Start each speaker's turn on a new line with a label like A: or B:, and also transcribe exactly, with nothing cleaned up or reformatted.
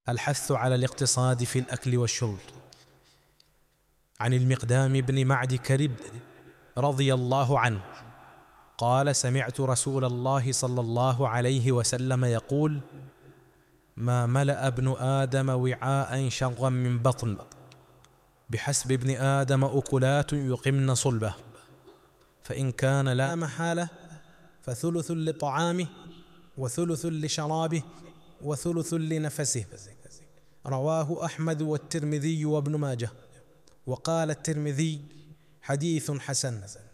A: الحث على الاقتصاد في الأكل والشرب. عن المقدام بن معد كرب رضي الله عنه قال: سمعت رسول الله صلى الله عليه وسلم يقول: ما ملأ ابن آدم وعاء شرا من بطن، بحسب ابن آدم أكلات يقمن صلبه، فإن كان لا محالة فثلث لطعامه وثلث لشرابه وثلث لنفسه. رواه أحمد والترمذي وابن ماجه، وقال الترمذي: حديث حسن.